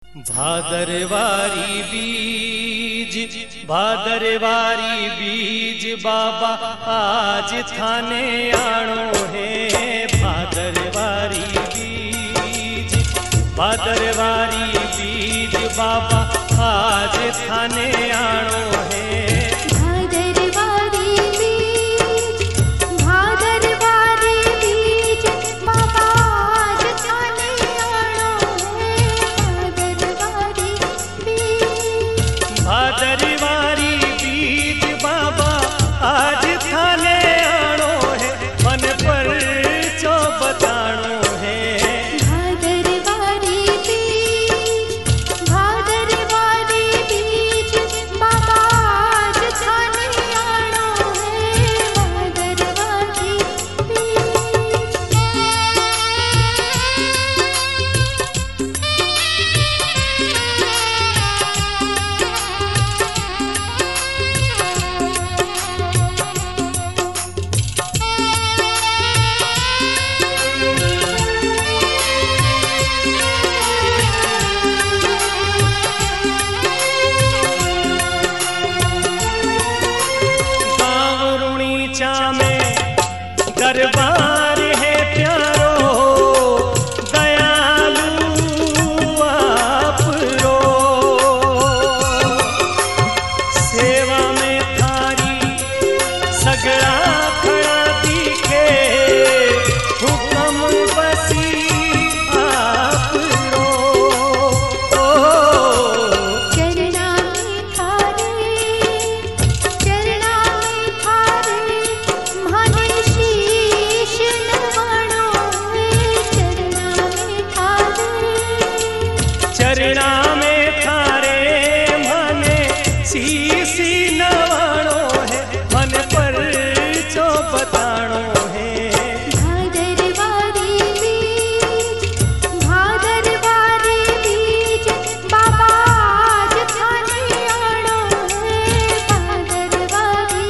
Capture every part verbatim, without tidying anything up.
भादरवारी बीज भादरवारी बीज बाबा आज थाने आणो है। भादरवारी बीज भादरवारी बीज बाबा आज थाने आणो है। भादरवारी बीज बाबा आज थाने आणो है, मन पर चो बताणो है। भादरवारी बीज भादरवारी बीज बाबा आज थाने आणो है। भादरवारी में दरबार है प्यारो, दयालु आप रो। सेवा में थारी सगड़ा खड़ा दिखे, हुक्म बसी आप रो। चरना में थारे चरना में थारे माने शीश नवाणो है। चरना में थारे चरना में थारे माने शीश नवाणो है, मन पर चो बताणो है। भादरवारी बीज भादरवारी बीज बाबा आज थाने आणो है। भादरवारी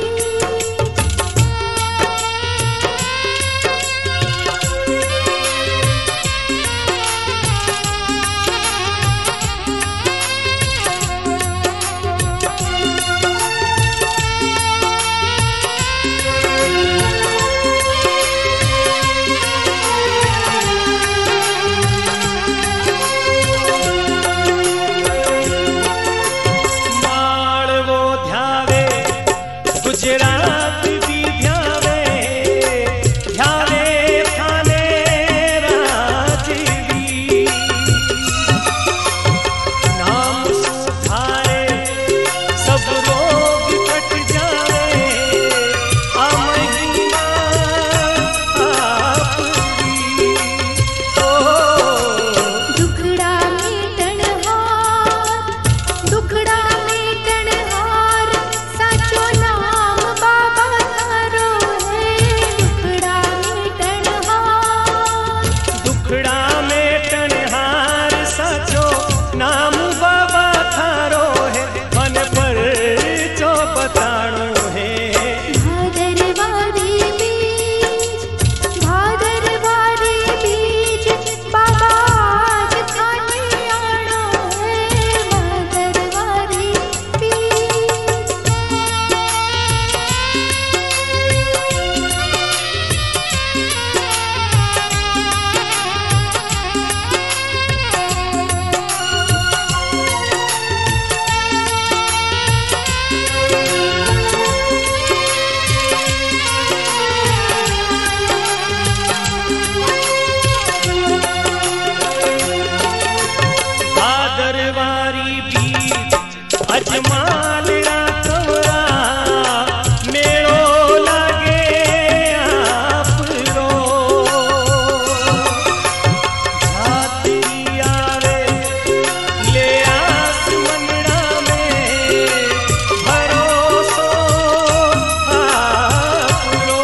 माळवो ध्यावे गुजरात भी ध्यावे, ध्यावे थाने राजवी। नाम सुधारे सब रोग कट जावे, आ महिमा आपकी। ओ दुखड़ा मीटण हार दुखड़ा मीटण हार साचो नाम बाबा थारो है। दुखड़ा मीटण हार दुखड़ा में टनहार साचो नाम बाबा थारो है, मन पर चो बताणो है। भादरवारी बीज भादरवारी बीज बाबा आज थाने आणो है। भादरवारी भादरवारी बीज अजमाल रातवरा, मेलो लागे आपरो। झांकी आवे ले आस मनड़ा में, भरोसो आपरो।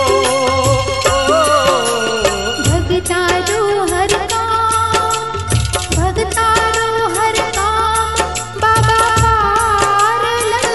भगतारो हर काम भगतारो हर काम बाबा पार लगा।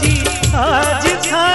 जी आज थारी